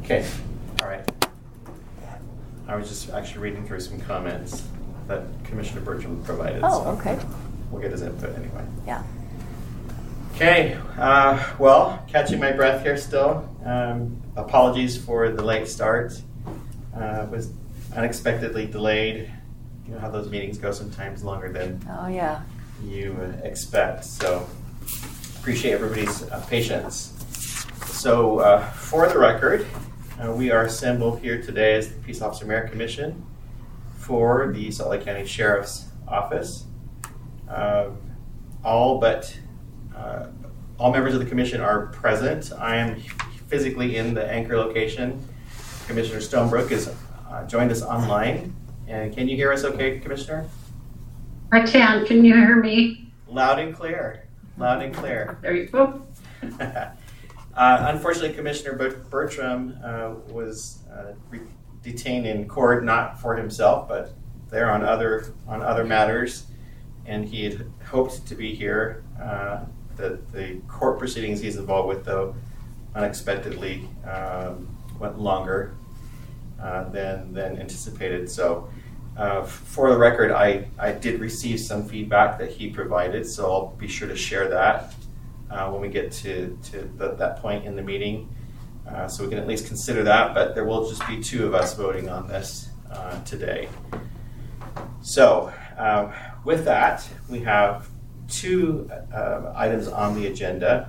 Okay, all right. I was just actually reading through some comments that Commissioner Bertram provided. Oh, so okay. We'll get his input anyway. Yeah. Okay, well, catching my breath here still. Apologies for the late start. Was unexpectedly delayed. You know how those meetings go, sometimes longer than you expect. So appreciate everybody's patience. So for the record, we are assembled here today as the Peace Officer Merit Commission for the Salt Lake County Sheriff's Office. All members of the commission are present. I am physically in the Anchor location. Commissioner Stonebrook has joined us online. And can you hear us okay, Commissioner? I can. Can you hear me? Loud and clear. Loud and clear. There you go. Unfortunately, Commissioner Bertram was detained in court, not for himself, but there on other matters. And he had hoped to be here. The court proceedings he's involved with, though, unexpectedly went longer than anticipated. So for the record, I did receive some feedback that he provided, so I'll be sure to share that when we get to that point in the meeting. So we can at least consider that, but there will just be two of us voting on this today. So with that, we have two items on the agenda.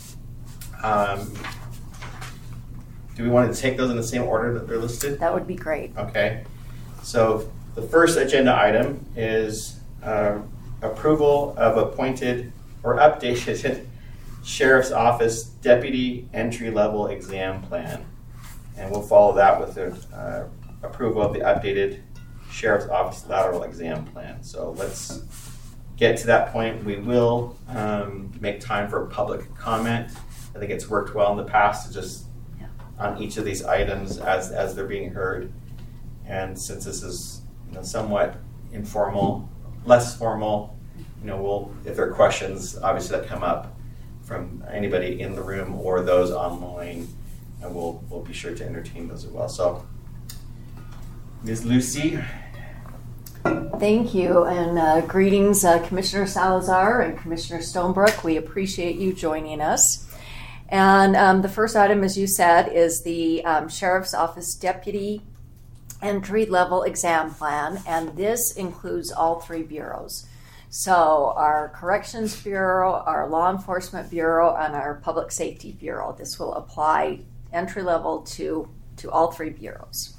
Do we want to take those in the same order that they're listed? That would be great. Okay. So the first agenda item is approval of appointed or updated Sheriff's Office Deputy Entry-Level Exam Plan. And we'll follow that with the approval of the updated Sheriff's Office Lateral Exam Plan. So let's get to that point. We will make time for public comment. I think it's worked well in the past to just on each of these items as they're being heard. And since this is somewhat informal, less formal, we'll, if there are questions, obviously that come up from anybody in the room or those online, and we'll be sure to entertain those as well. So, Ms. Lucy. Thank you, and greetings, Commissioner Salazar and Commissioner Stonebrook. We appreciate you joining us. And the first item, as you said, is the Sheriff's Office Deputy Entry-Level Exam Plan, and this includes all three bureaus. So our Corrections Bureau, our Law Enforcement Bureau, and our Public Safety Bureau. This will apply entry-level to all three bureaus.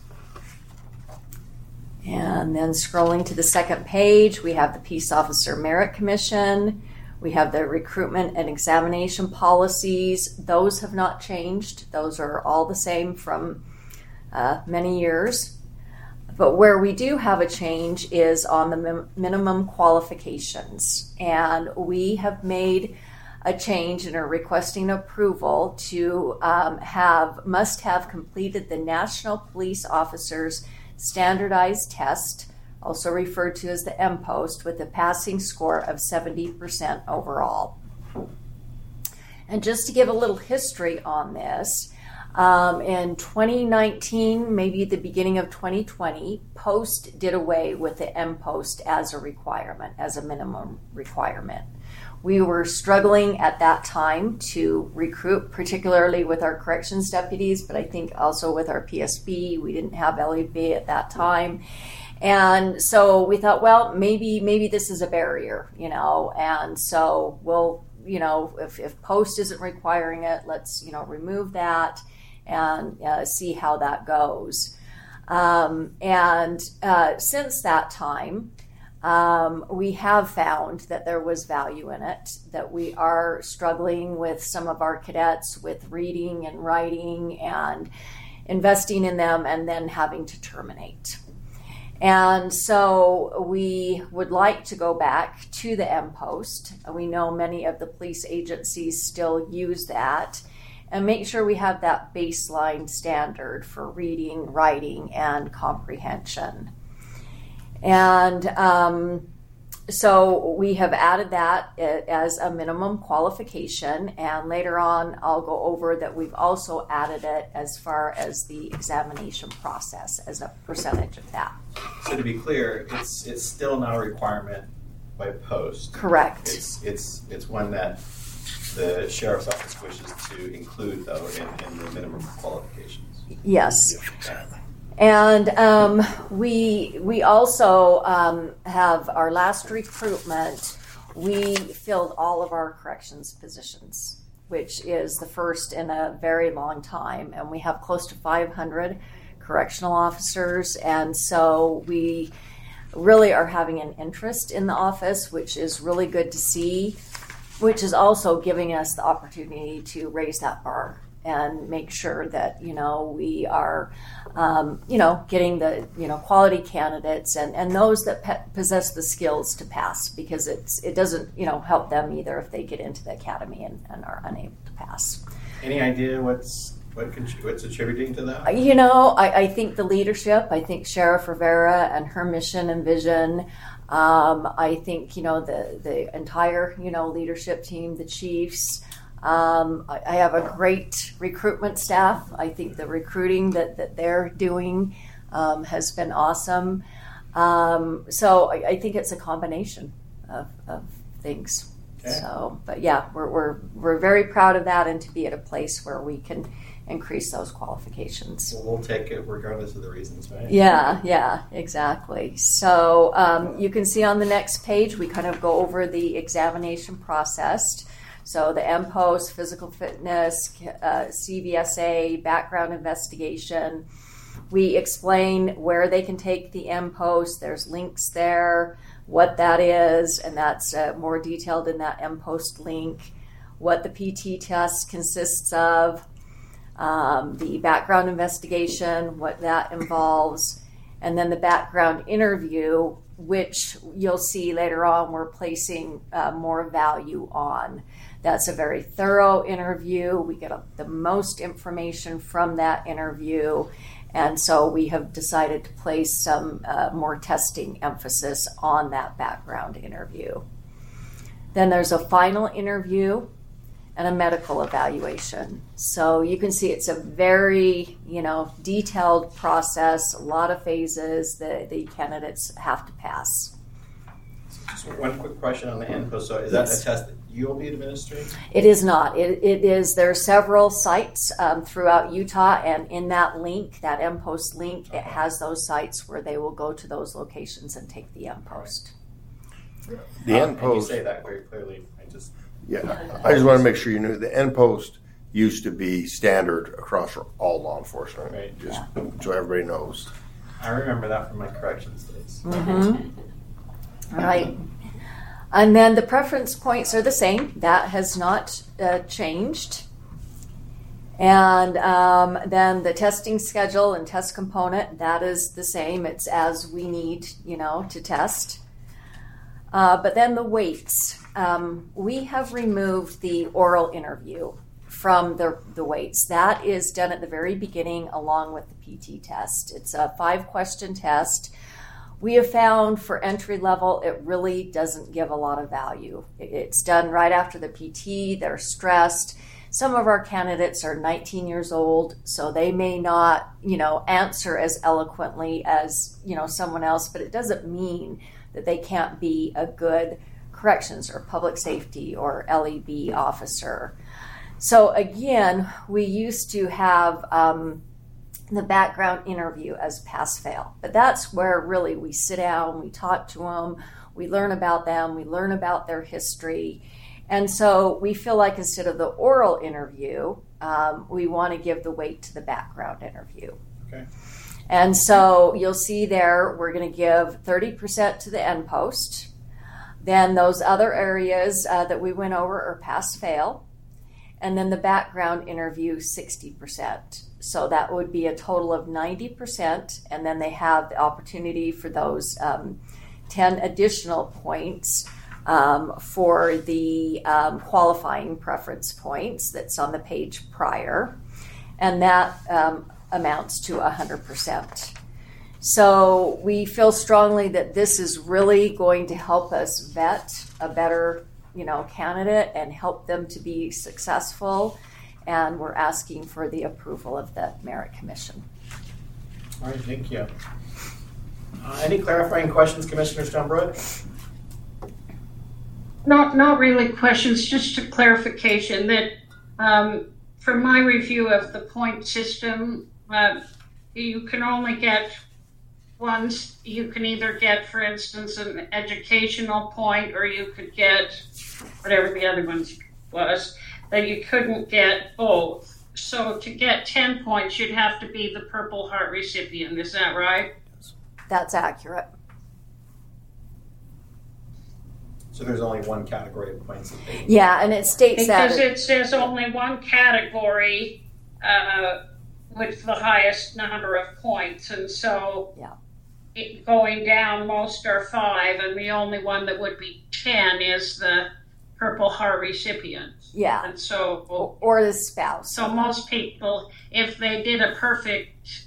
And then scrolling to the second page, we have the Peace Officer Merit Commission. We have the recruitment and examination policies. Those have not changed. Those are all the same from many years. But where we do have a change is on the minimum qualifications. And we have made a change and are requesting approval to must have completed the National Police Officers Standardized Test, also referred to as the MPOST, with a passing score of 70% overall. And just to give a little history on this, in 2019, maybe the beginning of 2020, Post did away with the MPOST as a requirement, as a minimum requirement. We were struggling at that time to recruit, particularly with our corrections deputies, but I think also with our PSB. We didn't have LEB at that time. And so we thought, well, maybe this is a barrier, and so we'll, if Post isn't requiring it, let's, remove that and see how that goes. Since that time, we have found that there was value in it, that we are struggling with some of our cadets with reading and writing and investing in them and then having to terminate. And so we would like to go back to the MPOST. We know many of the police agencies still use that, and make sure we have that baseline standard for reading, writing, and comprehension. And So we have added that as a minimum qualification, and later on I'll go over that we've also added it as far as the examination process as a percentage of that. So to be clear, it's still not a requirement by post. Correct. It's one that the sheriff's office wishes to include, though, in the minimum qualifications. Yes. And we also have our last recruitment. We filled all of our corrections positions, which is the first in a very long time. And we have close to 500 correctional officers. And so we really are having an interest in the office, which is really good to see, which is also giving us the opportunity to raise that bar and make sure that, we are, getting the, quality candidates and those that possess the skills to pass, because it doesn't, help them either if they get into the academy and are unable to pass. Any idea what's attributing to that? I think the leadership, I think Sheriff Rivera and her mission and vision. I think, the entire, leadership team, the chiefs. I have a great recruitment staff. I think the recruiting that they're doing has been awesome. So I think it's a combination of things. Okay. So, but yeah, we're very proud of that, and to be at a place where we can increase those qualifications. Well, we'll take it regardless of the reasons, right? Yeah, exactly. So you can see on the next page, we kind of go over the examination process. So the MPOST, physical fitness, CVSA, background investigation. We explain where they can take the MPOST. There's links there, what that is, and that's more detailed in that MPOST link. What the PT test consists of, the background investigation, what that involves, and then the background interview, which you'll see later on we're placing more value on. That's a very thorough interview. We get the most information from that interview, and so we have decided to place some more testing emphasis on that background interview. Then there's a final interview and a medical evaluation. So you can see it's a very, detailed process, a lot of phases that the candidates have to pass. Just one quick question on the MPOST. So is that a test that you'll be administering? It is not. It is. There are several sites throughout Utah, and in that link, that MPOST link, it has those sites where they will go to those locations and take the MPOST. The MPOST. You say that very clearly. I just want to make sure you knew the MPOST used to be standard across all law enforcement. Right. Just so everybody knows. I remember that from my corrections days. Mm-hmm. Right. And then the preference points are the same. That has not changed. And then the testing schedule and test component, that is the same. It's as we need, to test. But then the weights. We have removed the oral interview from the weights. That is done at the very beginning along with the PT test. It's a 5-question test. We have found for entry level, it really doesn't give a lot of value. It's done right after the PT. They're stressed. Some of our candidates are 19 years old, so they may not, answer as eloquently as, someone else, but it doesn't mean that they can't be a good corrections or public safety or LEB officer. So again, we used to have the background interview as pass-fail, but that's where really we sit down, we talk to them, we learn about them, we learn about their history. And so we feel like instead of the oral interview, we want to give the weight to the background interview. Okay. And so you'll see there, we're going to give 30% to the MPOST. Then those other areas that we went over are pass-fail. And then the background interview, 60%. So that would be a total of 90%. And then they have the opportunity for those 10 additional points for the qualifying preference points that's on the page prior. And that amounts to 100%. So we feel strongly that this is really going to help us vet a better, candidate and help them to be successful. And we're asking for the approval of the Merit Commission. All right, thank you. Any clarifying questions, Commissioner Stonebrook? Not really questions, just a clarification that from my review of the point system, you can only get ones. You can either get, for instance, an educational point, or you could get whatever the other ones was, that you couldn't get both. So to get 10 points, you'd have to be the Purple Heart recipient. Is that right? That's accurate. So there's only one category of points that they Yeah, and it states Because that it says only one category with the highest number of points, and so going down, most are 5, and the only one that would be 10 is the Purple Heart recipient. Yeah. And so, or the spouse. so most people, if they did a perfect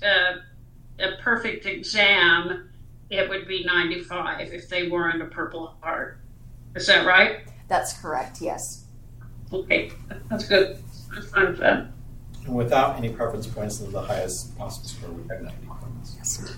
exam, it would be 95 if they weren't a Purple Heart. Is that right? That's correct, yes. Okay, that's good. That's fine with that. And without any preference points, the highest possible score would be 90 points. Yes.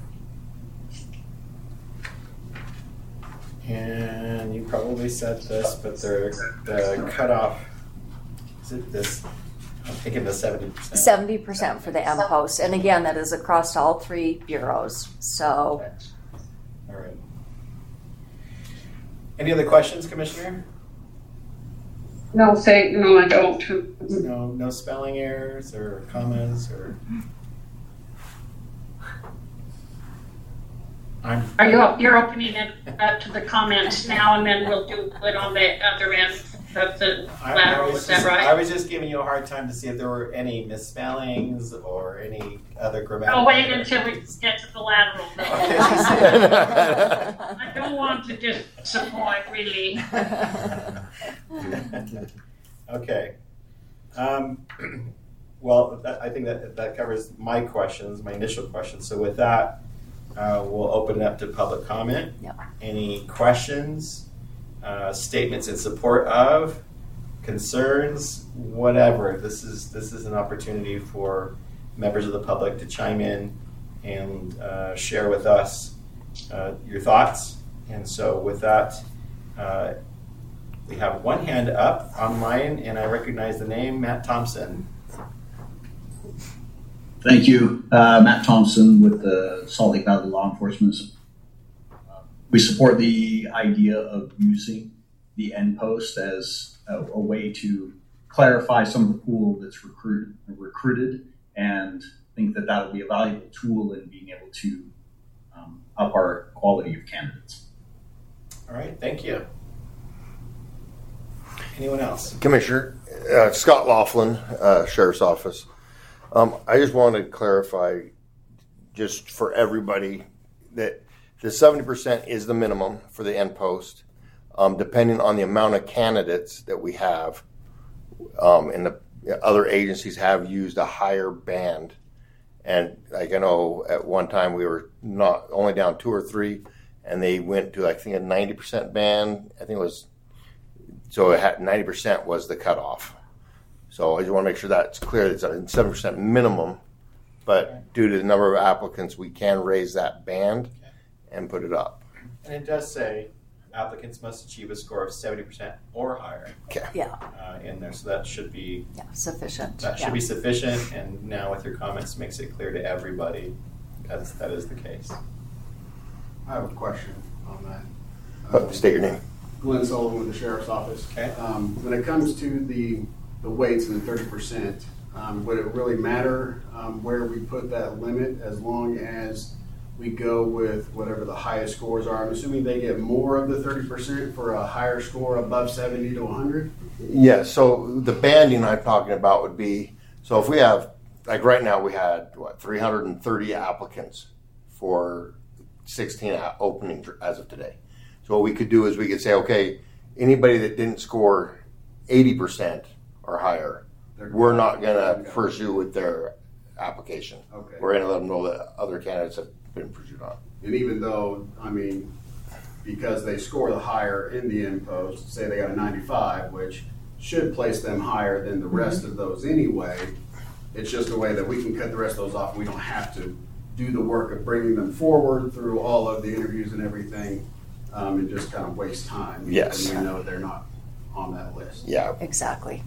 And you probably said this, but the cutoff, is it this? I'm thinking the 70%. 70% for the MPOst. And again, that is across all 3 bureaus. So, All right. Any other questions, Commissioner? No, I don't. No spelling errors or commas or. You're opening it up to the comments now, and then we'll do it on the other end of the lateral. Is that right? I was just giving you a hard time to see if there were any misspellings or any other grammatical. I'll wait until we get to the lateral. I don't want to disappoint, really. Okay. Well, I think that covers my questions, my initial questions. So with that, we'll open it up to public comment. Yep. Any questions, statements in support of, concerns, whatever. This is an opportunity for members of the public to chime in and share with us your thoughts. And so with that, we have one hand up online, and I recognize the name, Matt Thompson. Thank you. Matt Thompson with the Salt Lake Valley Law Enforcement. We support the idea of using the NPOst as a way to clarify some of the pool that's recruited, and think that will be a valuable tool in being able to up our quality of candidates. All right, thank you. Anyone else? Commissioner, Scott Laughlin, Sheriff's Office. I just want to clarify, just for everybody, that the 70% is the minimum for the NPOst, depending on the amount of candidates that we have. And the other agencies have used a higher band. And like I know at one time we were not only down 2 or 3, and they went to, I think, a 90% band. I think it was, so it had 90% was the cutoff. So I just want to make sure that's clear. It's a 7% minimum, but due to the number of applicants, we can raise that band and put it up. And it does say applicants must achieve a score of 70% or higher. Okay. yeah, In there, so that should be sufficient. that should be sufficient. And now with your comments, makes it clear to everybody that is the case. I have a question on that. State your name. Glenn Sullivan with the Sheriff's Office. Okay. When it comes to the weights and the 30%, would it really matter where we put that limit, as long as we go with whatever the highest scores are? I'm assuming they get more of the 30% for a higher score above 70 to 100? Yeah, so the banding I'm talking about would be, so if we have, like right now we had, 330 applicants for 16 openings as of today. So what we could do is we could say, okay, anybody that didn't score 80% or higher, we're not going to pursue with their application. Okay. We're going to let them know that other candidates have been pursued on. And even though, I mean, because they score the higher in the end post, say they got a 95, which should place them higher than the rest of those anyway, it's just a way that we can cut the rest of those off. We don't have to do the work of bringing them forward through all of the interviews and everything, and just kind of waste time. Yes. And we know they're not on that list. Yeah. Exactly.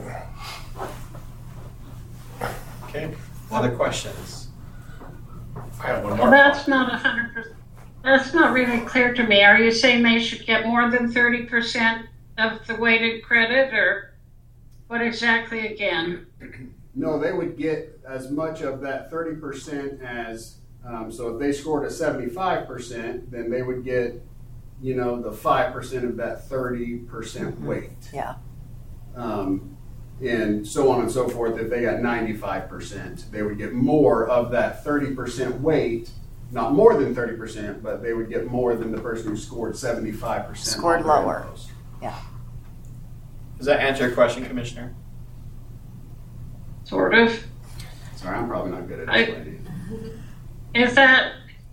Okay, other questions? I have one Well, more. that's not 100%. That's not really clear to me. Are you saying they should get more than 30% of the weighted credit, or what exactly again? No, they would get as much of that 30% as, so if they scored a 75%, then they would get, the 5% of that 30% weight. Yeah. And so on and so forth. If they got 95%, they would get more of that 30% weight, not more than 30%, but they would get more than the person who scored 75%. Scored on their lower. post. Yeah. Does that answer your question, Commissioner? Sort of. Sorry, I'm probably not good at I- explaining. Is that,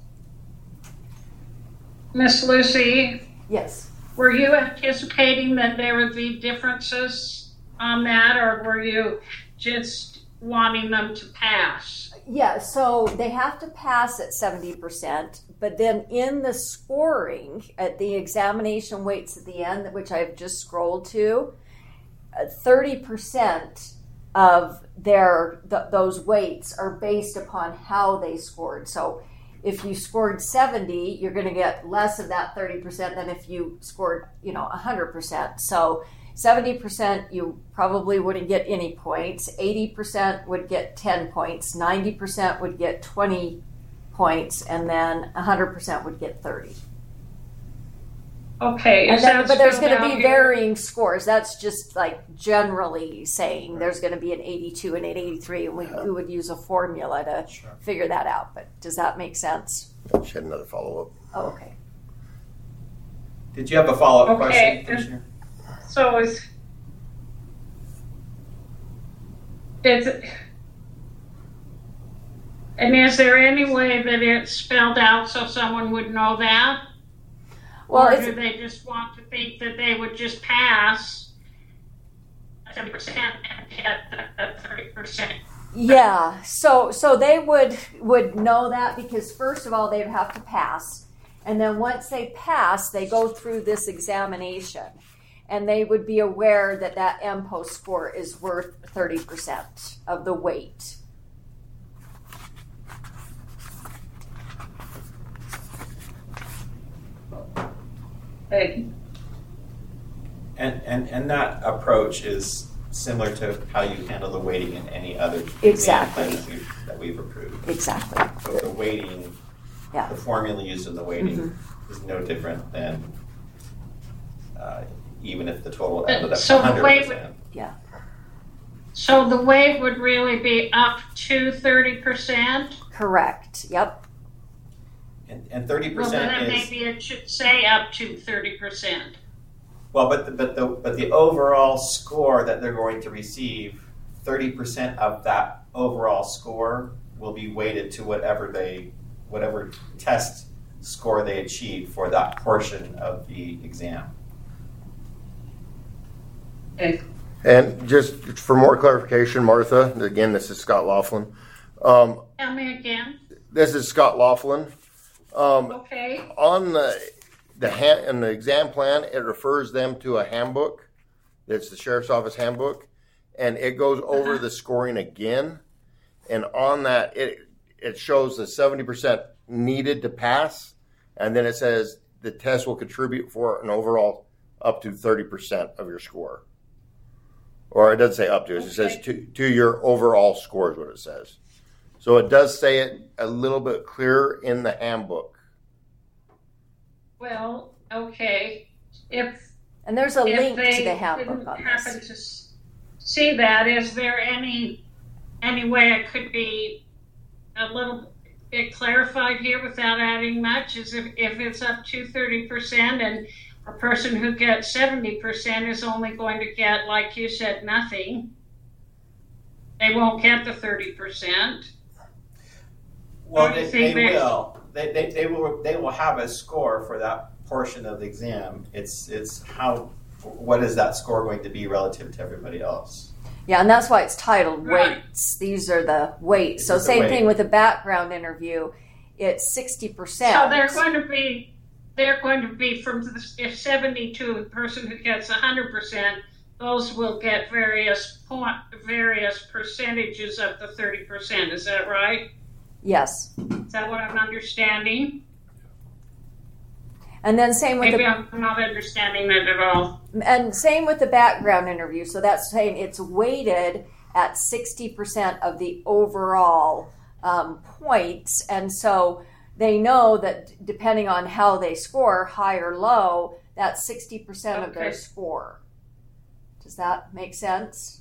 Miss Lucy, Yes. were you anticipating that there would be differences on that, or were you just wanting them to pass? Yeah, so they have to pass at 70%, but then in the scoring at the examination weights at the end, which I've just scrolled to, 30% of those weights are based upon how they scored. So if you scored 70, you're going to get less of that 30% than if you scored, 100%. So 70% you probably wouldn't get any points. 80% would get 10 points. 90% would get 20 points, and then 100% would get 30. Okay, And is then, that but there's spelled going to out be here? varying scores. That's just like generally saying there's going to be an 82 and an 83, and we would use a formula to figure that out. But does that make sense? She had another follow-up. Oh, okay. Did you have a follow-up Okay. question, Commissioner? So is there any way that it's spelled out so someone would know that? Well, or it's, do they just want to think that they would just pass 10% and get 30%? yeah. So they would know that because first of all they'd have to pass, and then once they pass, they go through this examination. And they would be aware that that MPOST score is worth 30% of the weight. Okay. And that approach is similar to how you handle the weighting in any other Exactly. exam plans that we've approved. Exactly. So the weighting, Yeah. the formula used in the weighting is no different than even if the total ended up So the 100%. weight would- So the weight would really be up to 30%? Correct. Yep. And 30% Well, then is maybe it should say up to 30%. well, but the overall score that they're going to receive, 30% of that overall score will be weighted to whatever test score they achieve for that portion of the exam. Okay. And just for more clarification, Martha, again, this is Scott Laughlin. Tell me again. This is Scott Laughlin. Okay. On in the exam plan, it refers them to a handbook. It's the Sheriff's Office handbook, and it goes over the scoring again. And on that, it shows the 70% needed to pass, and then it says the test will contribute for an overall up to 30% of your score. Or it doesn't say up to, it says to your overall score is what it says. So it does say it a little bit clearer in the handbook. Well, okay. And there's a If link they to the handbook didn't on happen this. to see that, is there any way it could be a little bit clarified here without adding much? Is if it's up to 30% and a person who gets 70% is only going to get, like you said, nothing. they won't get the 30%. Well, What do you they think, Mitch? will. They will have a score for that portion of the exam. It's what is that score going to be relative to everybody else? Yeah, and that's why it's titled Right. weights. These are the weights. So This is the same weight. thing with a background interview. It's 60%. So they're going to be from if 72, the person who gets 100%, those will get various percentages of the 30%. Is that right? Yes. Is that what I'm understanding? And then same with Maybe the I'm not understanding that at all. and same with the background interview. So that's saying it's weighted at 60% of the overall points. And so they know that depending on how they score, high or low, that's 60% of their Okay. score. Does that make sense?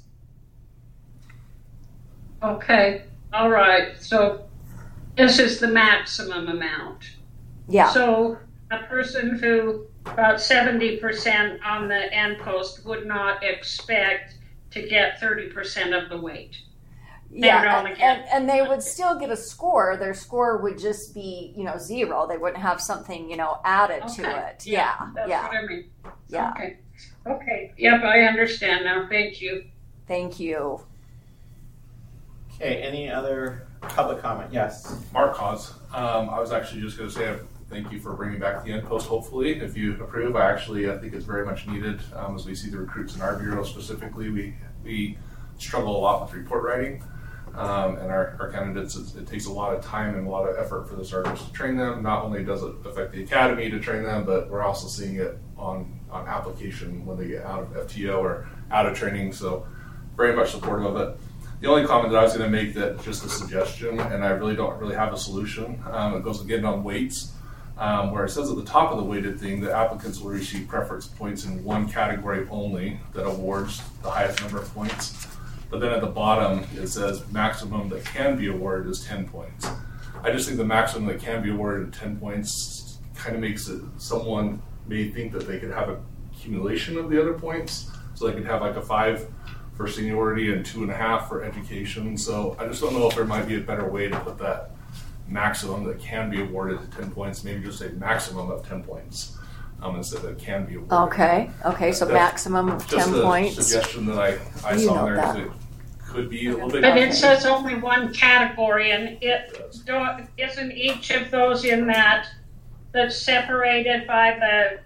Okay. All right. So this is the maximum amount. Yeah. So a person who about 70% on the end post would not expect to get 30% of the weight. Yeah, They're only getting- and they would still get a score. Their score would just be, 0. They wouldn't have something, added to Okay. it. Yeah, That's yeah, what I mean. yeah. Okay. Okay. Yep, I understand now. Thank you. Thank you. Okay, any other public comment? Yes. Mark Cause. I was actually just going to say thank you for bringing back the end post. Hopefully, if you approve, I think it's very much needed. As we see the recruits in our bureau specifically, we struggle a lot with report writing. And our candidates, it takes a lot of time and a lot of effort for the sergeants to train them. Not only does it affect the academy to train them, but we're also seeing it on application when they get out of FTO or out of training. So very much supportive of it. The only comment that I was going to make, that just a suggestion, and I really don't have a solution. It goes again on weights, where it says at the top of the weighted thing that applicants will receive preference points in one category only that awards the highest number of points. But then at the bottom, it says maximum that can be awarded is 10 points. I just think the maximum that can be awarded at 10 points kind of makes it, someone may think that they could have a accumulation of the other points. So they could have like a 5 for seniority and 2.5 for education. So I just don't know if there might be a better way to put that maximum that can be awarded at 10 points, maybe just a maximum of 10 points instead of can be awarded. Okay, so That's maximum of 10 Just a points. suggestion that I You saw know there, that. 'cause it could be a little bit. But it says only one category, and isn't each of those in that's separated by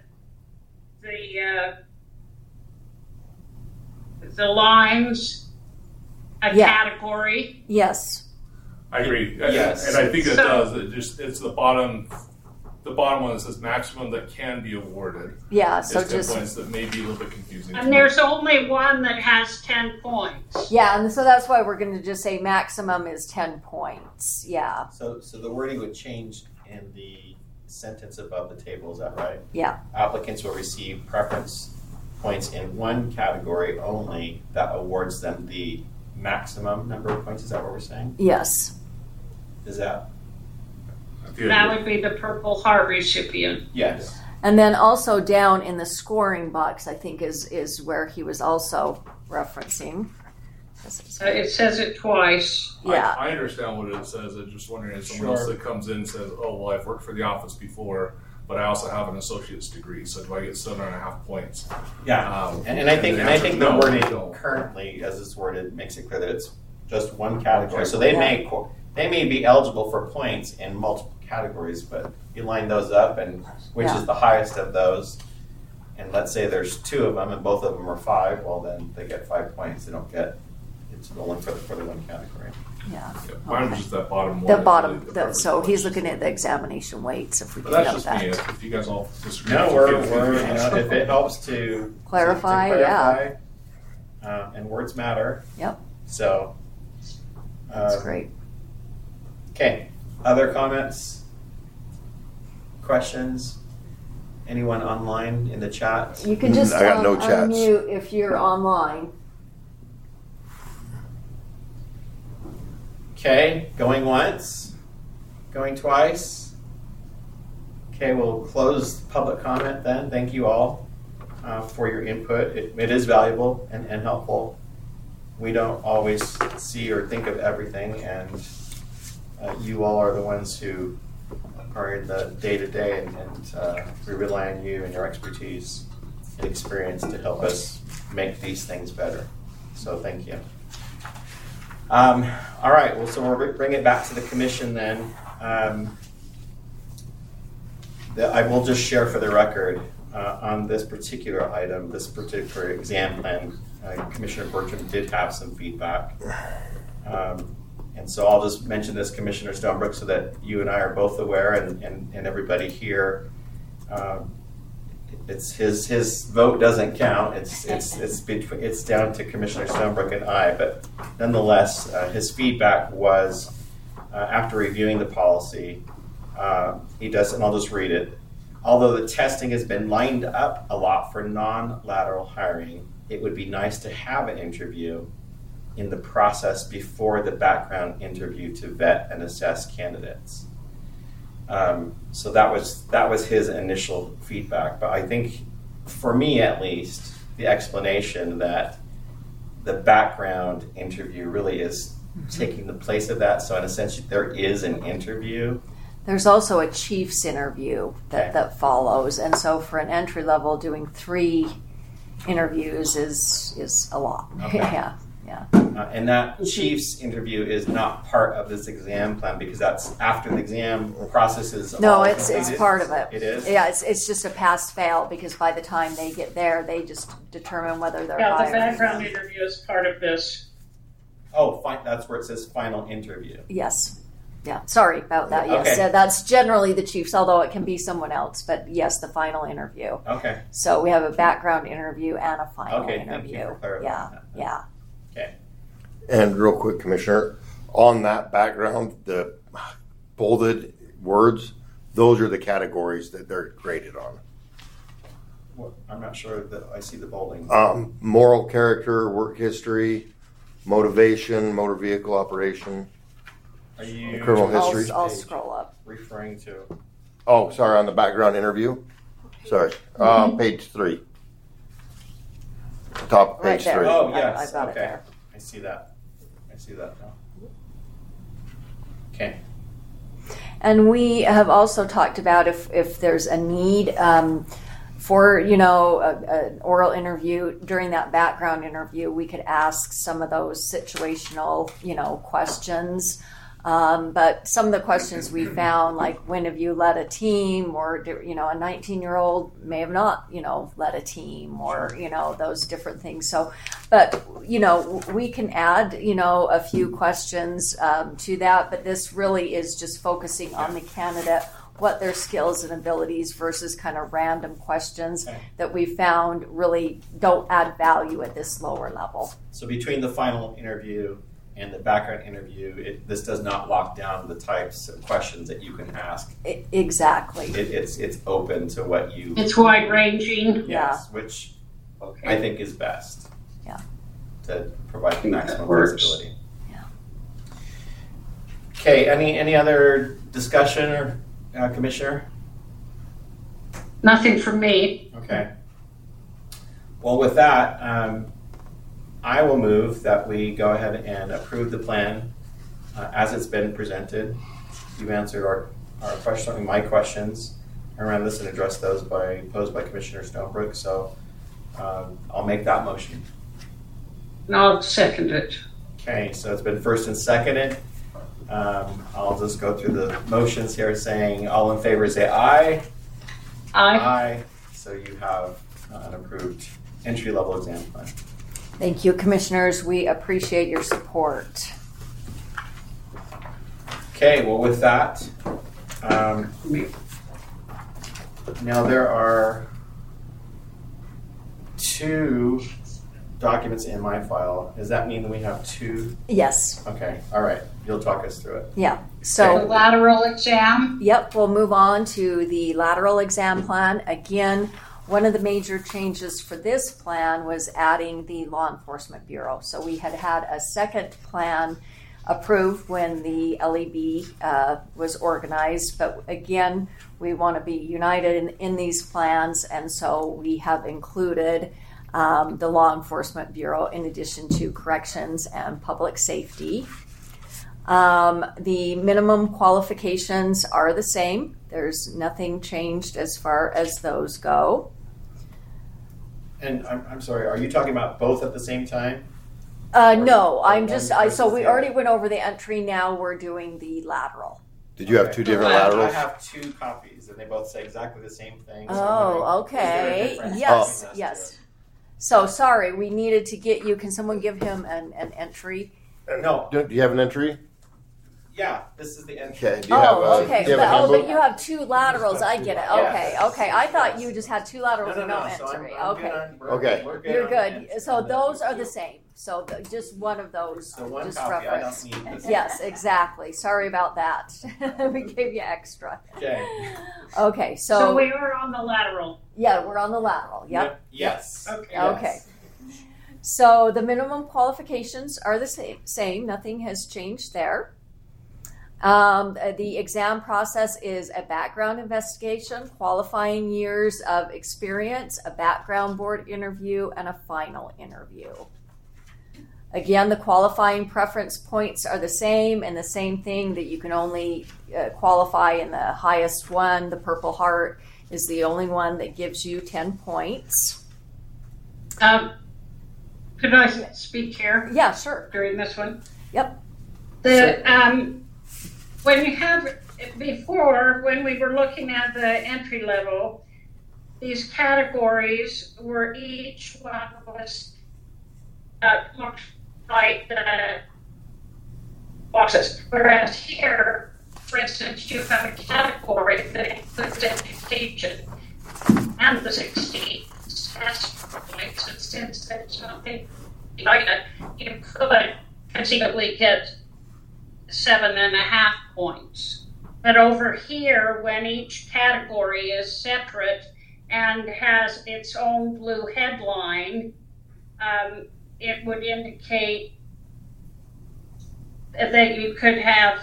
the lines a Yeah. category? Yes. I agree. Yes. And I think it So- does. It's the bottom one that says maximum that can be awarded. Yeah, so It's 10 just points that may be a little bit confusing. And there's only one that has 10 points. yeah, and so that's why we're going to just say maximum is 10 points. Yeah. So the wording would change in the sentence above the table. Is that right? Yeah. Applicants will receive preference points in one category only that awards them the maximum number of points. Is that what we're saying? Yes. Is that? That would be the Purple Heart recipient. Yes. And then also down in the scoring box, I think is where he was also referencing. It says it twice. Yeah. I understand what it says. I'm just wondering if someone else Sure. that comes in and says, oh, well, I've worked for the office before, but I also have an associate's degree, so do I get 7.5 points? Yeah. And I think the and I answer think is the no, wording you don't. currently, as it's worded, makes it clear that it's just one category. So Yeah. they may be eligible for points in multiple categories, but you line those up, and which Yeah. is the highest of those. And let's say there's 2 of them, and both of them are 5. Well, then they get 5 points. They don't get it's only for the one category. Yeah. Yeah, mine was just that bottom one. The It's bottom, really the so preference he's points. looking at the examination weights, if we But can that's have just me. that. If you guys all disagree. No, it's we're okay. if it helps to Clarify, to clarify, and words matter. Yep. So That's great. Okay. Other comments? Questions? Anyone online in the chat? You can just I got no chats. unmute if you're online. Okay, going once, going twice. Okay, we'll close public comment then. Thank you all for your input. It is valuable and helpful. we don't always see or think of everything, and you all are the ones who are in the day-to-day, and we rely on you and your expertise and experience to help us make these things better. So thank you. All right, well, so we'll bring it back to the commission then. I will just share for the record on this particular item, this particular exam plan, Commissioner Bertram did have some feedback. And so I'll just mention this, Commissioner Stonebrook, so that you and I are both aware, and everybody here. It's his vote doesn't count. It's down to Commissioner Stonebrook and I. But nonetheless, his feedback was after reviewing the policy. He does, and I'll just read it. Although the testing has been lined up a lot for non-lateral hiring, it would be nice to have an interview in the process before the background interview to vet and assess candidates. So that was his initial feedback. But I think, for me at least, the explanation that the background interview really is taking the place of that. So in a sense, there is an interview. There's also a chief's interview that follows. And so for an entry level, doing 3 interviews is a lot. Okay. Yeah. And that chief's interview is not part of this exam plan, because that's after the exam process is all it's completed. part of it. It is? Yeah, it's just a pass-fail, because by the time they get there, they just determine whether they're Yeah, hired. the background interview is part of this. Oh, fine. That's where it says final interview. Yes. Yeah, sorry about that. Yes, Okay. that's generally the chiefs, although it can be someone else. But yes, the final interview. Okay. So we have a background interview and a final Okay, interview. thank you for clarifying that. Yeah. Okay. And real quick, Commissioner, on that background, the bolded words, those are the categories that they're graded on. Well, I'm not sure that I see the bowling. Moral character, work history, motivation, motor vehicle operation. Are you criminal history. I'll scroll up. referring to? Oh, sorry, on the background interview? Sorry. Page 3. Top Right page there. 3. Oh, yes. I've got it Okay. there. I see that. I see that now. Okay. And we have also talked about if there's a need for, an oral interview. During that background interview, we could ask some of those situational, questions. But some of the questions we found, like, when have you led a team, or, a 19-year-old may have not, led a team, or, those different things. So, but, we can add, a few questions to that, but this really is just focusing on the candidate, what their skills and abilities versus kind of random questions that we found really don't add value at this lower level. So between the final interview and the background interview, this does not lock down the types of questions that you can ask. Exactly. It's open to what you. It's wide ranging. Yes, which Okay. I think is best. Yeah. To provide the think that maximum works. flexibility. Yeah. Okay. Any other discussion, or Commissioner? Nothing from me. Okay. Well, with that, I will move that we go ahead and approve the plan as it's been presented. You've answered our question, my questions around this, and addressed those posed by Commissioner Stonebrook. So I'll make that motion. And I'll second it. Okay, so it's been first and seconded. I'll just go through the motions here, saying all in favor say aye. Aye. So you have an approved entry-level exam plan. Thank you, Commissioners. We appreciate your support. Okay, well, with that, now there are 2 documents in my file. Does that mean that we have 2? Yes. Okay, all right. You'll talk us through it. Yeah. The So, lateral exam. yep, we'll move on to the lateral exam plan. Again, one of the major changes for this plan was adding the Law Enforcement Bureau. So we had a second plan approved when the LEB was organized. But again, we want to be united in these plans, and so we have included the Law Enforcement Bureau, in addition to corrections and public safety. The minimum qualifications are the same. There's nothing changed as far as those go. And I'm sorry, are you talking about both at the same time? No, I'm one just, versus so we the already other? went over the entry, now we're doing the lateral. Did you have two different laterals? I have 2 copies, and they both say exactly the same thing. so I'm Oh, wondering, is there a okay, difference yes, between us yes. So, sorry, we needed to get you, can someone give him an entry? two? No, Do you have an entry? yeah, this is the entry. Okay. Do you have Oh, a, okay, do you but, have a but handbook? you have 2 laterals, I get it, okay, Yes. okay, I thought you just had 2 laterals No, and no, no no. So entry, I'm okay. good on, we're, Okay. We're good You're on the good, entry. so On those are two. the same, so just one of those, So one just copy, I reference. don't need this. Yes, exactly, sorry about that, we gave you extra. Okay. Okay, So we were on the lateral. yeah, we're on the lateral, yep. Yes. Okay. Okay. So the minimum qualifications are the same. Nothing has changed there. The exam process is a background investigation, qualifying years of experience, a background board interview, and a final interview. Again, the qualifying preference points are the same, and the same thing that you can only qualify in the highest one. The Purple Heart is the only one that gives you 10 points. Could I speak here Yeah, sure. during this one? Yep. When you have, before, when we were looking at the entry level, these categories were each one was looked like the boxes. Whereas here, for instance, you have a category that includes education and the 16 points, and since there's nothing like that, you could conceivably get 7.5 points. But over here, when each category is separate and has its own blue headline, it would indicate that you could have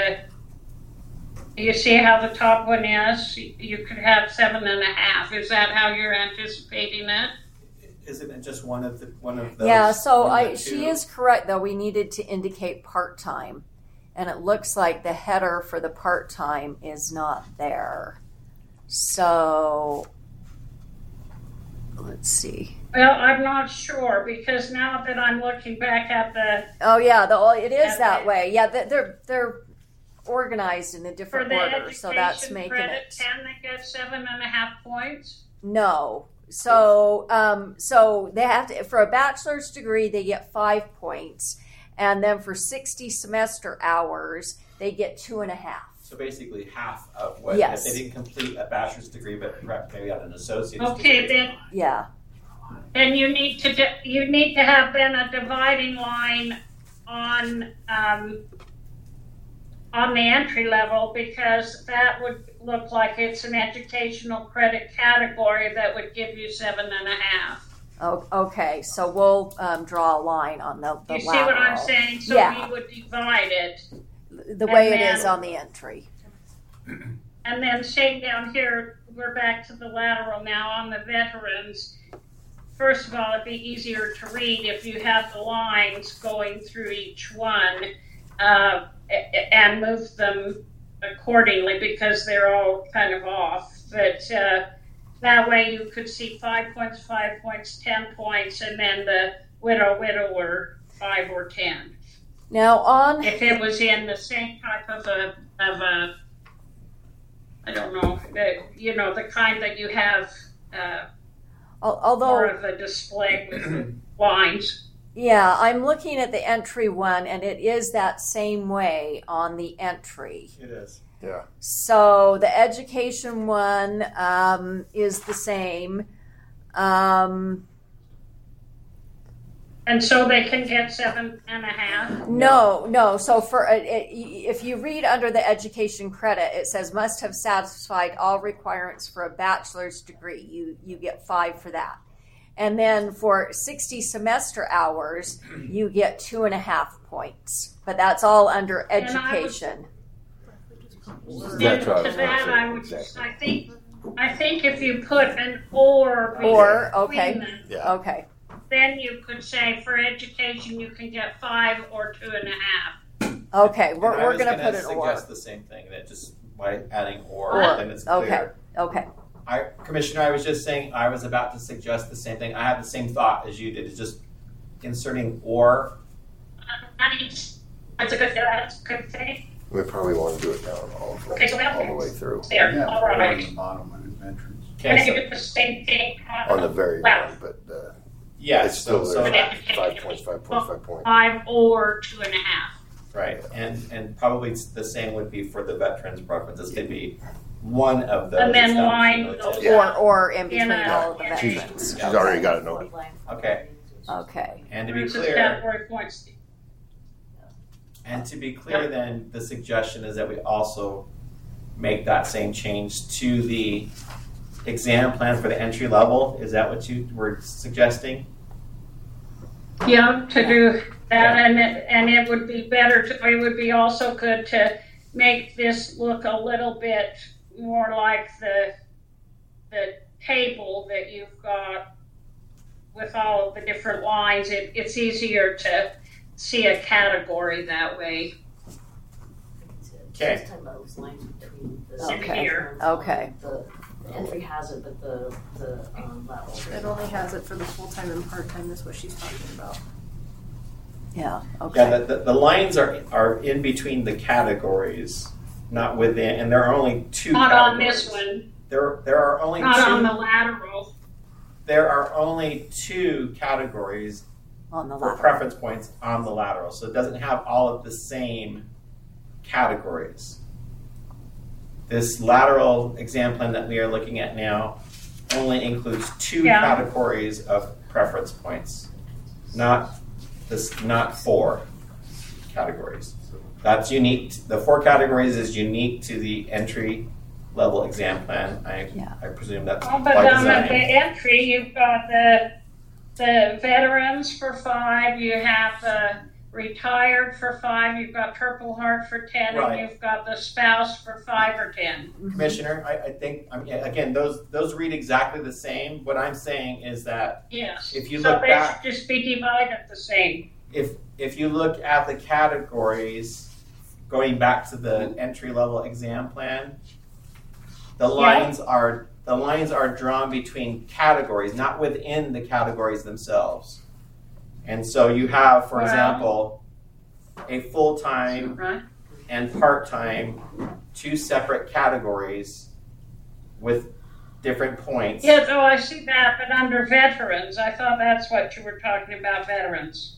you see how the top one is? You could have 7.5. Is that how you're anticipating it? Isn't it just one of those? Yeah, so one of the she two? is correct, though. We needed to indicate part-time. And it looks like the header for the part-time is not there. So, let's see. Well, I'm not sure, because now that I'm looking back at the Oh, yeah, it is Okay. that way. Yeah, they're organized in a for different the order, education so that's making credit, it. can they get 7.5 points? No. So they have to, for a bachelor's degree, they get 5 points. And then for 60 semester hours, they get 2.5. So basically half of what, Yes. if they didn't complete a bachelor's degree, but perhaps maybe got an associate's Okay, degree. Yeah. then you need to have then a dividing line on the entry level, because that would look like it's an educational credit category that would give you 7.5. Oh, okay. So we'll draw a line on the You see lateral. what I'm saying? So Yeah. we would divide it. The way And it is then- on the entry. And then same down here, we're back to the lateral now on the veterans. First of all, it'd be easier to read if you have the lines going through each one and move them accordingly, because they're all kind of off. But that way you could see 5 points, 5 points, 10 points, and then the widower 5 or 10. Now on If it was in the same type of a I don't know, the kind that you have more although of a display with lines. yeah, I'm looking at the entry one, and it is that same way on the entry. It is. Yeah. So the education one is the same. And so they can get 7.5. No. So for if you read under the education credit, it says must have satisfied all requirements for a bachelor's degree. You get 5 for that. And then for 60 semester hours, you get 2.5 points. But that's all under And I would- education. Then That's what I to was gonna that, say, I would exactly. I think I think if you put an or okay. between them, Yeah. Okay. then you could say for education you can get 5 or 2.5. Okay. And I We're was going to gonna put an suggest or. the same thing, that just by adding or, Or, then it's okay. clear. Okay. Commissioner, I was just saying, I was about to suggest the same thing. I had the same thought as you did. It's just inserting or. That's a good thing. We probably want to do it down all the way through. There, Yeah, all right right. on the bottom when it's veterans. And Okay, if so, you do the same thing On the very left, end, but yes, it's still so there. 5 points, 5 points, 5 points. 5 or 2.5. right, and probably the same would be for the veterans' preferences. Could be one of those. And then It's not line cumulative. those Yeah. Or in between Yeah. all of the Yeah. veterans. She's already got it noted. Okay, Okay. and to be Versus clear, category points. then the suggestion is that we also make that same change to the exam plan for the entry level. Is that what you were suggesting? Yeah, to do that, and it would be better it would be also good to make this look a little bit more like the table that you've got with all of the different lines. It's easier to see a category that way. Okay. Just talking about those lines between the Okay. Here. Okay. The entry has it, but the lateral. It only has it for the full-time and part-time, is what she's talking about. Yeah. Okay. Yeah, the lines are in between the categories, not within, and there are only two Not on categories. this one, There are only not on two. the lateral. There are only 2 categories On the for lateral. preference points on the lateral, so it doesn't have all of the same categories. This lateral exam plan that we are looking at now only includes 2 Yeah. categories of preference points, not 4 categories. That's unique. The 4 categories is unique to the entry level exam plan. I presume that's Oh, but by on the design. entry, you've got the veterans for 5, you have the retired for 5, you've got Purple Heart for 10, Right. and you've got the spouse for 5 or 10. Commissioner, I think, again, those read exactly the same. What I'm saying is that Yes. If you so look they back- should just be divided the same. if you look at the categories, going back to the entry level exam plan, the lines are drawn between categories, not within the categories themselves. And so you have, for Wow. example, a full-time Right? and part-time, 2 separate categories with different points. Yes, oh, I see that, but under veterans, I thought that's what you were talking about, veterans.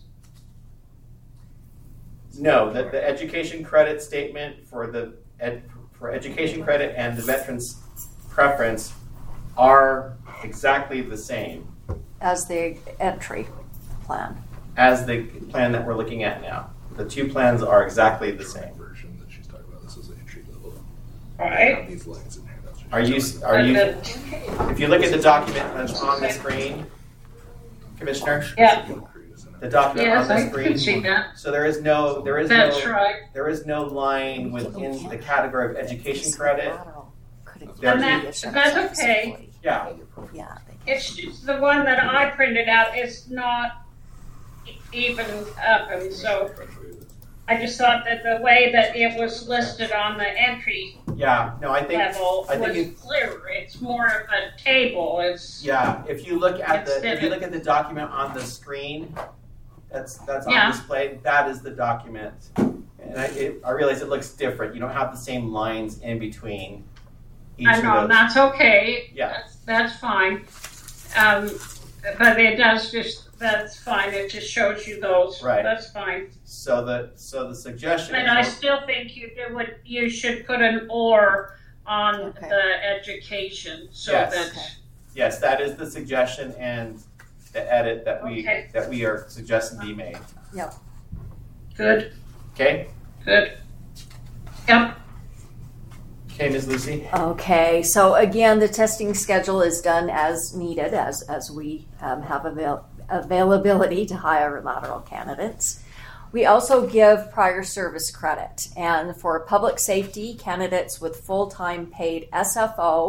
No, the education credit statement for for education credit and the veterans preference are exactly the same As the entry plan. as the plan that we're looking at now. The 2 plans are exactly the same. Version that she's talking about. This is the entry level. Right? These lines in here. That's what Are she's you, talking are But you, if you look at the document that's on the screen, Commissioner, Yeah. about. the document Yes, on I the can see screen, that. so there is no That's right. there is no line within the category of education credit. There's And that's okay. Yeah, Yeah. It's just the one that I printed out is not even up, and so I just thought that the way that it was listed on the entry yeah, no, I think level I think was it- clearer. It's more of a table. It's yeah, if you look at It's if you look at the document on the screen, that's Yeah. on display. That is the document, and I realize it looks different. You don't have the same lines in between each I of know those. that's okay. Yeah. That's fine. But it does that's fine. It just shows you those. Right. That's fine. So the suggestion And I is still think you should put an or on Okay. the education so Yes. that Okay. yes, that is the suggestion and the edit that Okay. we are suggesting be made. good, Okay, good. Yep. okay, Ms. Lucy. Okay, so again, the testing schedule is done as needed, as we have availability to hire lateral candidates. We also give prior service credit, and for public safety, candidates with full-time paid SFO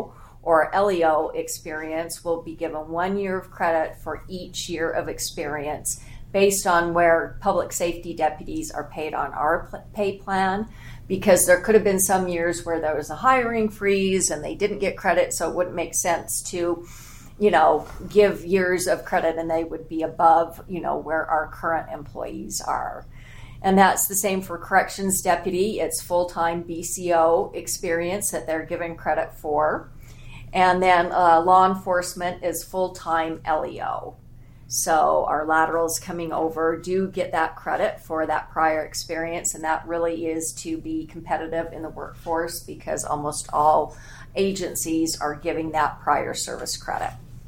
or LEO experience will be given 1 year of credit for each year of experience based on where public safety deputies are paid on our pay plan, because there could have been some years where there was a hiring freeze and they didn't get credit, so it wouldn't make sense to, give years of credit and they would be above, where our current employees are. And that's the same for corrections deputy. It's full-time BCO experience that they're given credit for. And then law enforcement is full-time LEO. So our laterals coming over do get that credit for that prior experience, and that really is to be competitive in the workforce because almost all agencies are giving that prior service credit.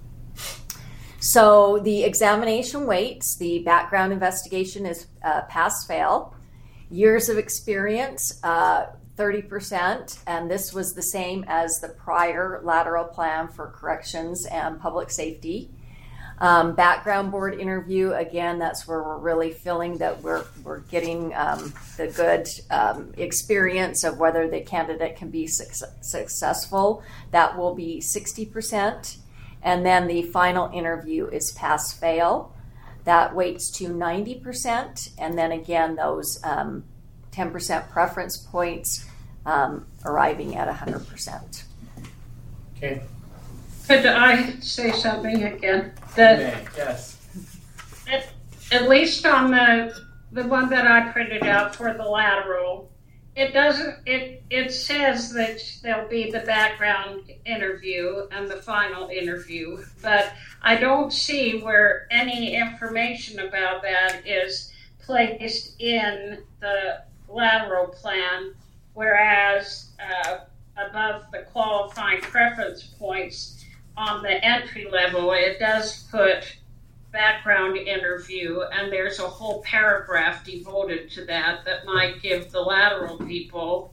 So the examination weights, the background investigation is pass-fail. Years of experience, 30%, and this was the same as the prior lateral plan for corrections and public safety. Background board interview, again, that's where we're really feeling that we're getting the good experience of whether the candidate can be successful. That will be 60%. And then the final interview is pass-fail. That weights to 90%. And then again, those 10% preference points arriving at 100%. Okay. Could I say something again? Yes. At least on the one that I printed out for the lateral, it doesn't. It says that there'll be the background interview and the final interview, but I don't see where any information about that is placed in the lateral plan, whereas above the qualifying preference points on the entry level, it does put background interview, and there's a whole paragraph devoted to that might give the lateral people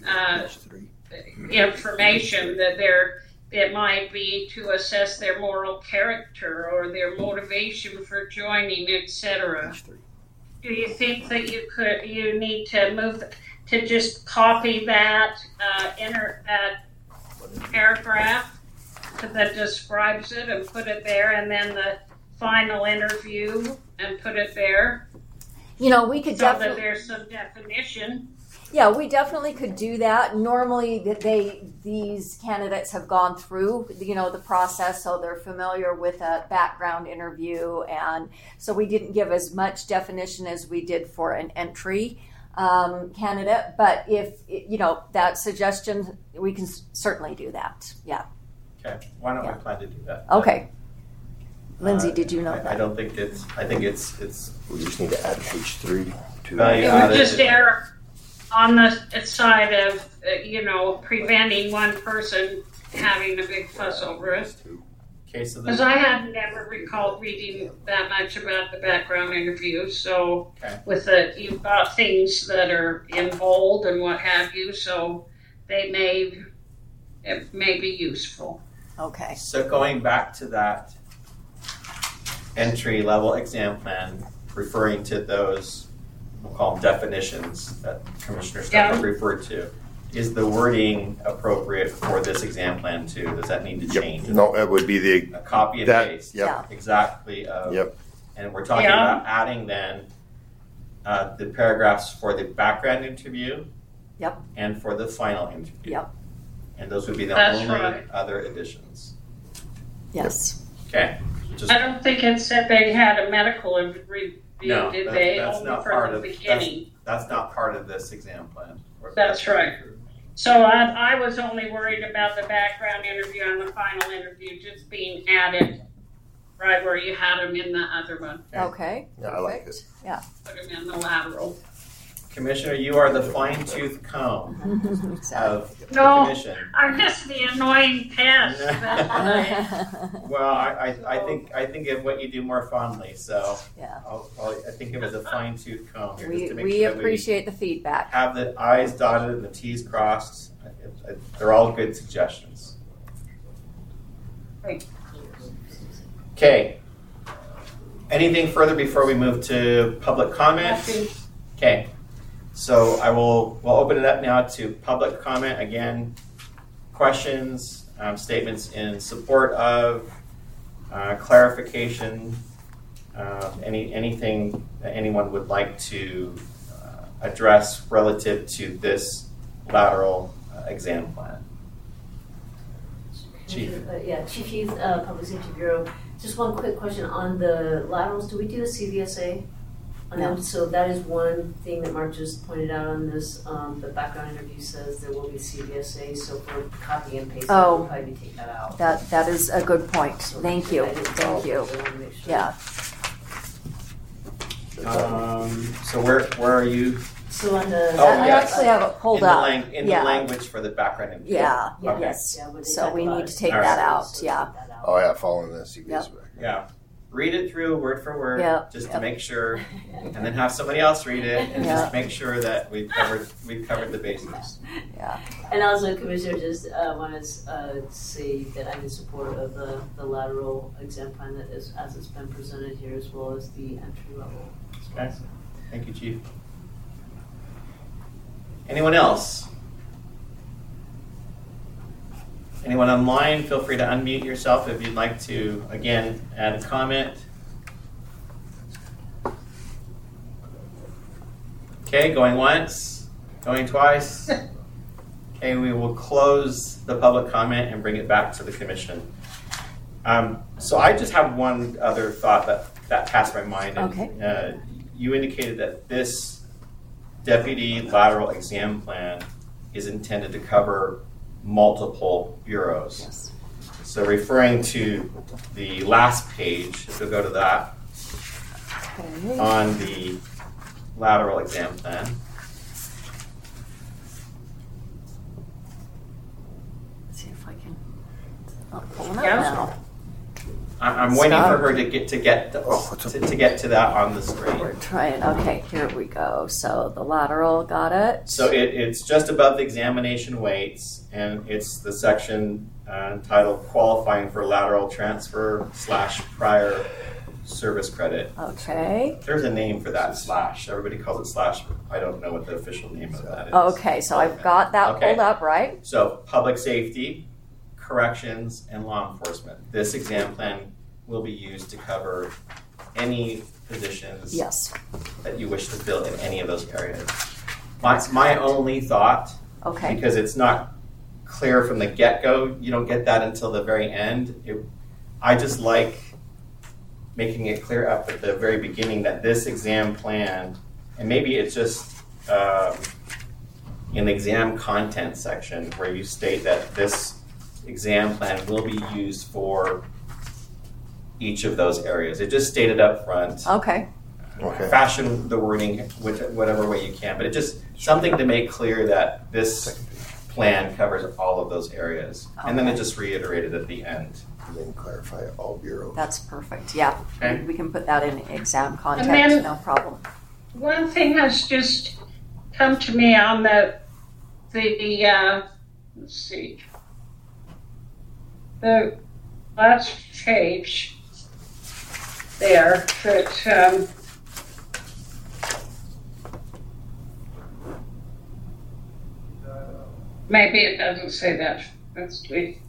information that it might be to assess their moral character or their motivation for joining, etc. Do you think that you need to move to just copy that paragraph that describes it and put it there, and then the final interview and put it there? We could so definitely. that there's some definition. Yeah, we definitely could do that. Normally, these candidates have gone through, the process, so they're familiar with a background interview, and so we didn't give as much definition as we did for an entry candidate. But if that suggestion, we can certainly do that. Yeah. Okay. Why don't we plan to do that? Okay. Lindsay, did you know that? I don't think it's. I think it's. We just need to add page 3 to Value It added. would just err on the side of preventing one person having a big fuss over it. Okay, so Because I had never recalled reading that much about the background interview. So Okay. you've got things that are in bold and what have you, so it may be useful. Okay. So going back to that entry level exam plan, referring to those, we'll call them definitions that Commissioner Stuckey referred to, is the wording appropriate for this exam plan too? Does that need to change? No, it would be A copy and paste. Yep. Exactly. Yep. And we're talking about adding then the paragraphs for the background interview. Yep. And for the final interview. Yep. And those would be the That's only right. other additions. Yes. Okay. Just, I don't think it said they had a medical review, no, did they? that's Only not from part the of beginning. that's not part of this exam plan. That's right. So I was only worried about the background interview and the final interview just being added right where you had them in the other one. Okay. Yeah, I like Perfect. it. Yeah. Put them in the lateral. Commissioner, you are the fine-tooth comb Exactly. of the No. commission. I'm just the annoying pest. That's right. Well, I think of what you do more fondly, so Yeah. I think of it as a fine-tooth comb here, just to make We sure that appreciate the feedback. have the I's dotted and the T's crossed. They're all good suggestions. Right. Okay. Anything further before we move to public comment? Nothing. Okay. So we'll open it up now to public comment. Again, questions, statements in support of, clarification, anything that anyone would like to address relative to this lateral exam plan. Chief. Chief Heath, Public Safety Bureau. Just one quick question on the laterals. Do we do a CVSA on them? So that is one thing that Mark just pointed out on this. The background interview says there will be CVSA. So for copy and paste, we'll probably take that out. That is a good point. So Thank you. Thank you. Yeah. So where are you? So on the I actually have it pulled up. In the language for the background interview. Yeah. Okay. Yes. Yeah, where they So talk we about need to it. take All that right. out. So Yeah. take that out. Oh yeah, following the CVS Yep. back. Yeah. Read it through word for word, Yep. just to Yep. make sure, and then have somebody else read it, and just make sure that we've covered the bases. Yeah. And also, Commissioner, just want to say that I'm in support of the lateral exam plan that is as it's been presented here, as well as the entry level. Okay. Thank you, Chief. Anyone else? Anyone online, feel free to unmute yourself if you'd like to, again, add a comment. Okay, going once, going twice. Okay, we will close the public comment and bring it back to the commission. So I just have one other thought that passed my mind. Okay. You indicated that this deputy lateral exam plan is intended to cover multiple bureaus. Yes. So referring to the last page, if you'll go to that, Okay. on the lateral exam plan. Let's see if I can. Not pulling up Yeah. now. I'm waiting for Stop. her to get to that on the screen. We're trying. Okay, here we go. So the lateral, got it. So it's just above the examination weights, and it's the section entitled qualifying for lateral transfer / prior service credit. Okay. There's a name for that /. Everybody calls it /, but I don't know what the official name of that is. Okay, so I've got that Okay. pulled up, right? So public safety, corrections, and law enforcement. This exam plan will be used to cover any positions Yes. that you wish to fill in any of those areas. My only thought, Okay. because it's not clear from the get-go, you don't get that until the very end. I just like making it clear up at the very beginning that this exam plan, and maybe it's just in the exam content section where you state that this exam plan will be used for each of those areas. It just stated up front. Okay. Okay. Fashion the wording whatever way you can, but it just something to make clear that this plan covers all of those areas. And then it Okay. just reiterated at the end. And then clarify all bureaus. That's perfect. Yeah. Okay. We can put that in exam context, then- no problem. One thing has just come to me on the let's see, the last page there that maybe it doesn't say that. Let's see.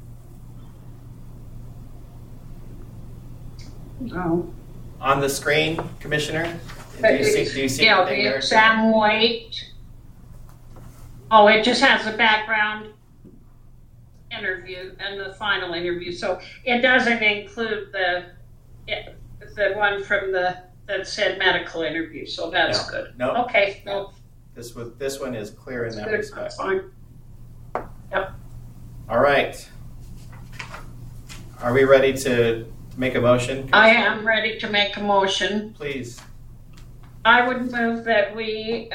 No. On the screen, Commissioner, do you see Yeah, anything the there? exam weight. Oh, it just has the background interview and the final interview, so it doesn't include the one from that said medical interview, so that's good. No, Okay, no, this one is clear in that's that good, respect. that's fine. All right. Are we ready to make a motion? I am ready to make a motion. Please. I would move that we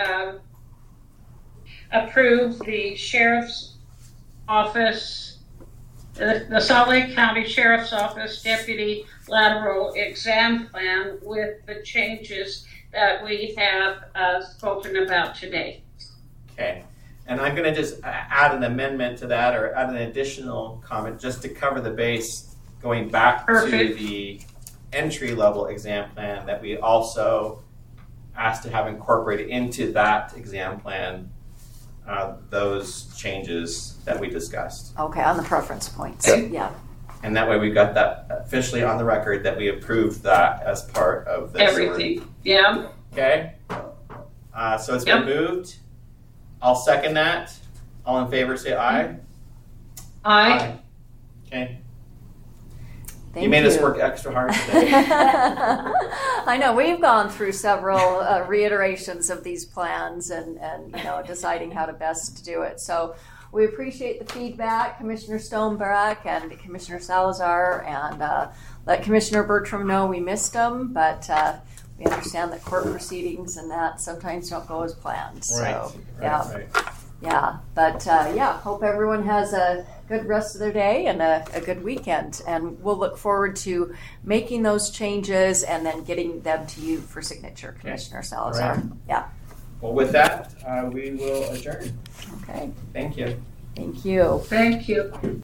approve the sheriff's office, the Salt Lake County Sheriff's Office Deputy Lateral Exam Plan with the changes that we have spoken about today. Okay. And I'm going to just add an amendment to that, or add an additional comment just to cover the base, going back Perfect. to the entry-level exam plan that we also asked to have incorporated into that exam plan those changes that we discussed. Okay, on the preference points. Yep. Yeah. And that way we got that officially on the record that we approved that as part of this. Everything, yeah. Okay? So it's been moved. I'll second that. All in favor say aye. Aye. Okay. Thank You made us work extra hard today. I know we've gone through several reiterations of these plans and deciding how to best do it. So we appreciate the feedback, Commissioner Stonebrack and Commissioner Salazar, and let Commissioner Bertram know we missed him, but we understand that court proceedings and that sometimes don't go as planned. So hope everyone has a good rest of their day and a good weekend, and we'll look forward to making those changes and then getting them to you for signature, Commissioner Salazar. Right. Yeah. Well, with that, we will adjourn. Okay. Thank you. Thank you. Thank you.